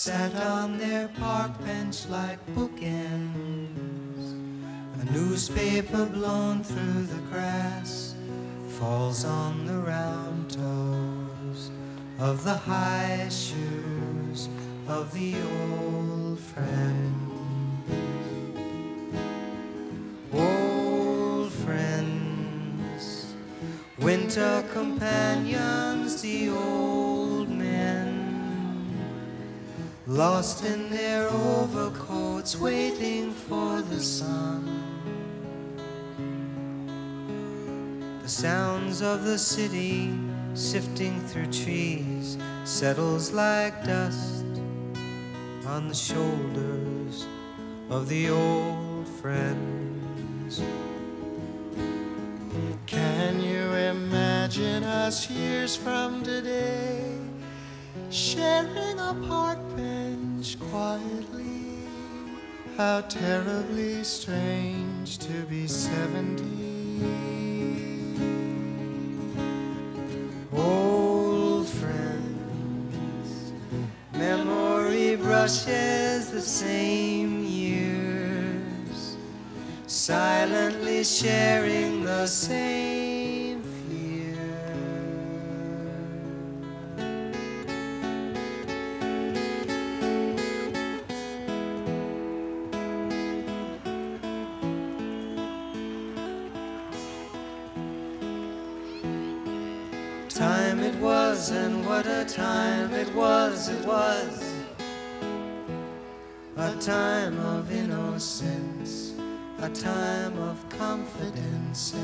sat on their park bench like bookends. A newspaper blown through the grass falls on the round toes of the high shoes of the old friend. Old friends, winter companions, the old men, lost in their overcoats, waiting for the sun. The sounds of the city sifting through trees settles like dust on the shoulders of the old friends. Can you imagine us years from today, sharing a park bench quietly? How terribly strange to be 70. Old friends, memory brushes the same years, silently sharing the same fear. Time it was, and what a time it was, it was a time of innocence, a time of confidences.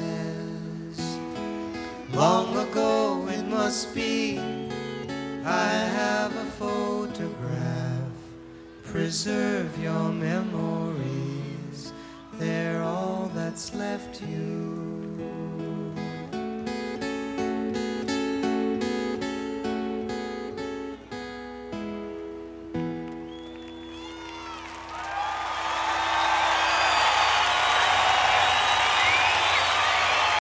Long ago it must be, I have a photograph. Preserve your memories, they're all that's left you.